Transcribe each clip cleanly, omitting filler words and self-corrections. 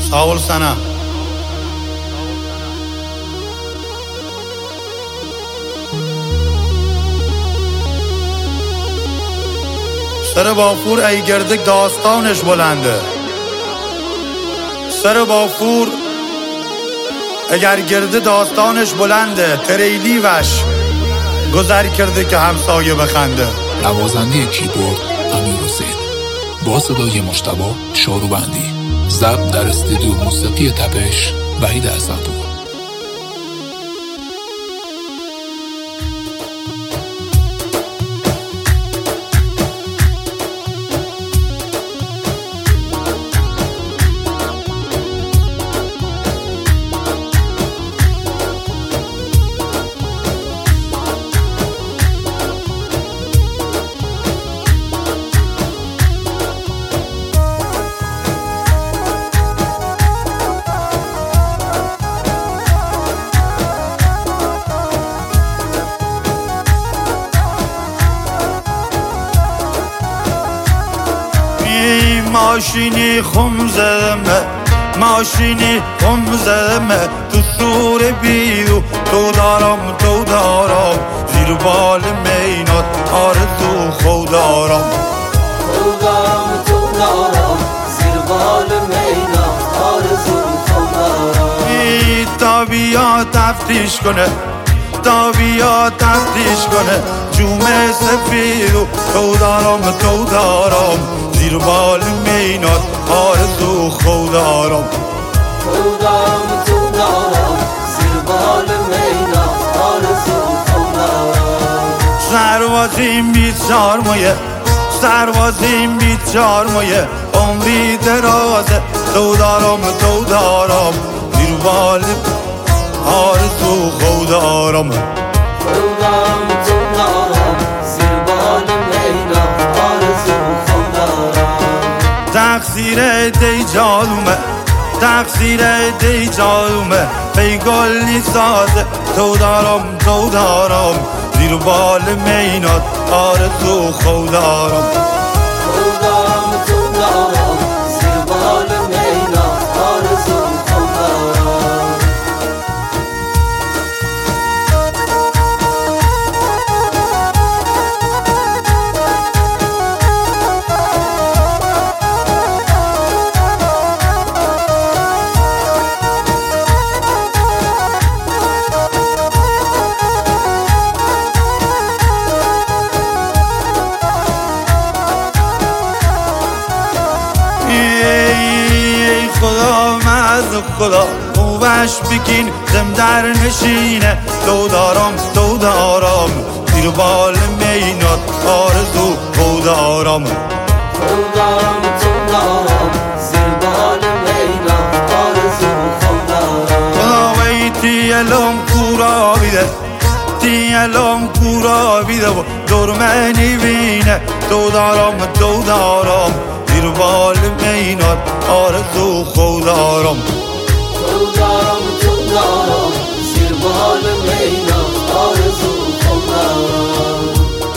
sağ ol sana. سر بافور ای گردک داستانش بلنده. سر بافور اگر گرده داستانش بلنده، تریلی وش گذر کرده که همسایه بخنده. نوازنده کیبورد امیر حسین، با صدای مجتبی شاروبندی، ضبط در استودیو موسیقی تپش وحید حسن‌پور. ماشینی خمزمه، ماشینی خمزمه، تو سور بیرو تو دارم زیر بال مینات آرزو خودارم زیر بال مینات آرزو خودارم. تا بیا تفتیش کنه، تا بیا تفتیش کنه، جومه سفیدو تو دارم زیر بال مینات آرزو خودارم زیر بال مینات آرزو خودارم. سربازیم 24 مایه، سربازیم 24 مایه، عمری درازه تو دارم زیر بال آرزو خودارم زیر بال مینات آرزو خودارم. تقصیر دیجالومه، تقصیر دیجالومه، پیگلی سازه تو دارم زیر بال مینات آرزو خودارم زیر بال مینات آرزو خودارم. خدا خوبش بگین زم در نشینه تو دارم زیر بال مینات آرزو خودارم زیر بال مینات آرزو خودارم. خداوی تیلم کورا بیده، تیلم کورا بیده و درمنی بینه تو دارم زیر بال مینات آرزو خودارم زیر بال مینات آرزو خودارم.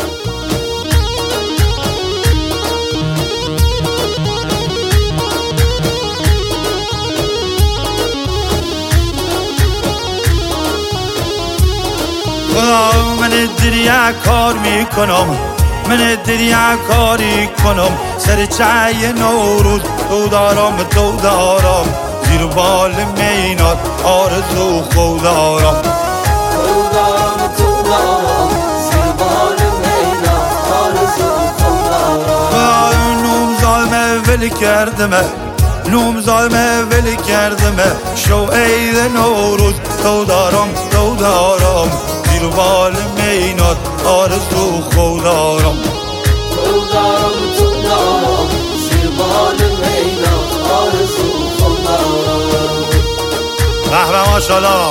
خدا من دریا کار میکنم، من دریا کاری کنم، سر چای نوروز تو دارم زیر بال مینات آرزو خودارم زیر بال مینات آرزو خودارم. نوم ظالمه ولی کردمه، نوم ظالمه ولی کردمه، شو عید نوروز تو دارم زیر بال مینات آرزو خودارم زیر بال مینات آرزو خودارم. به ماشاءالله.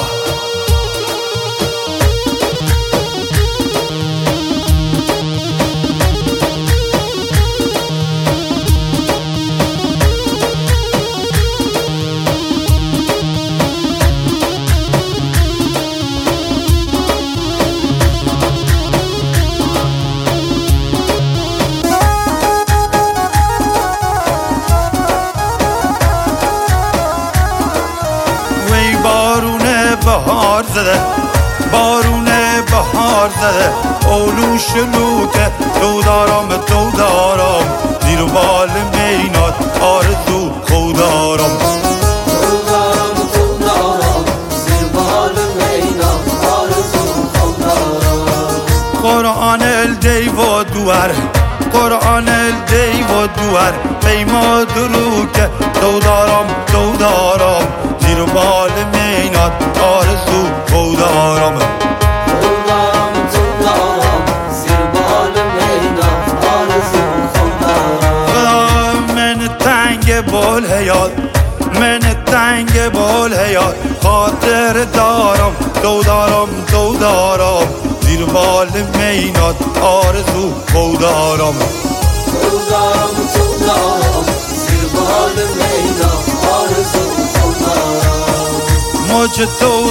بهار زده بارون بهار زده اولو شلوته تو دارم زیر بال مینات آرزو خودارم تو دارم زیر بال مینات آرزو خودارم قرآن الدی و دوار قرآن الدی و دوار پیما درو که تو دارم زیر بال مینات آرزو خودارم تو دارم زیر بال مینات آرزو خودارم من تنگ بال حیات من تنگ بال حیات خاطر دارم تو دارم زیر بال مینات آرزو خودارم تو دارم زیر بال مینات آرزو خودارم مجھ تو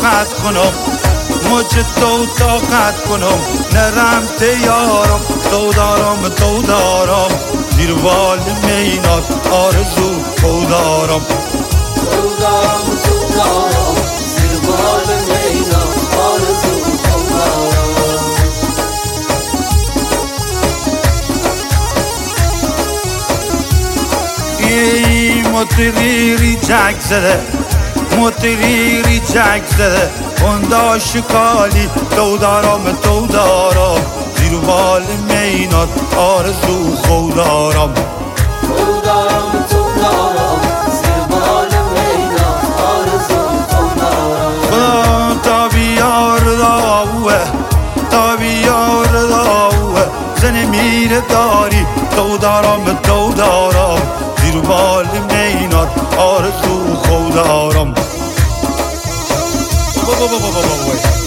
طاقت کنم نرم تیارم تو دارم زیر بال مینات آرزو خودارم تو دارم زیر بال مینات آرزو خودارم ای متریری جگ زده اوندا شکالی تو دارم زیر بال مینات آرزو خودارم تو دارم زیر بال مینات آرزو خودارم تا بیار داوه زن میره داری تو دارم زیر بال مینات آرزو خودارم